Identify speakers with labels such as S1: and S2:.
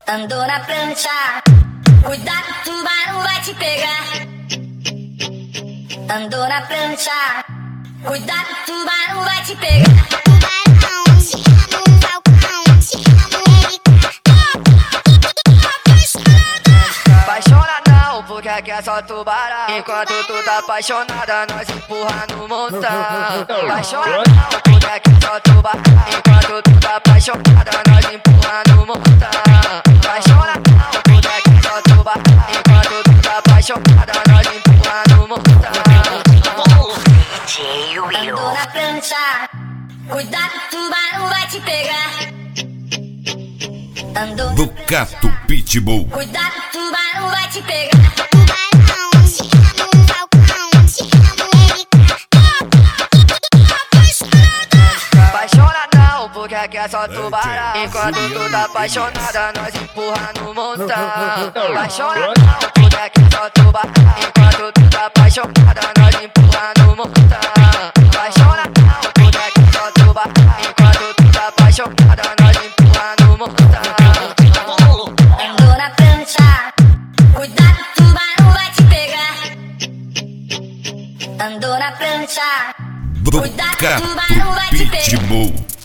S1: Andou na prancha, cuidado, o tubarão vai te pegar. Andou na prancha, cuidado, o tubarão vai te pegar.
S2: Tubarão, se rama no balcão, se rama ele
S3: Apaixona não, porque aqui é só tubarão. Enquanto tu tá apaixonada, nós empurra no montão. Apaixona não, porque aqui é só tubarão. Enquanto tu tá apaixonada, nós empurra no montão. Apaixona não, porque aqui é só tubarão. Enquanto tu tá apaixonada, nós empurra no montão.
S1: Andou na prancha, cuidado, o tubarão vai te pegar. Andou
S4: Do Cato Pitbull.
S1: cuidado, o tubarão vai te pegar.
S2: tubarão, se rama no balcão, se rama ele
S3: Apaixona não, porque aqui é só tubarão. Enquanto tu tá apaixonada, nós empurra no montão. Apaixona não, porque aqui é só tubarão. Enquanto tu tá apaixonada, nós empurra no montão. Apaixona não, porque aqui é só tubarão. Enquanto tu tá apaixonada, nós empurra no montão.
S1: Andou na prancha, cuidado, o tubarão vai te pegar. Andou na prancha,
S4: Do
S1: cuidado, o
S4: Cato
S1: tubarão vai te pegar.
S4: Pitbull.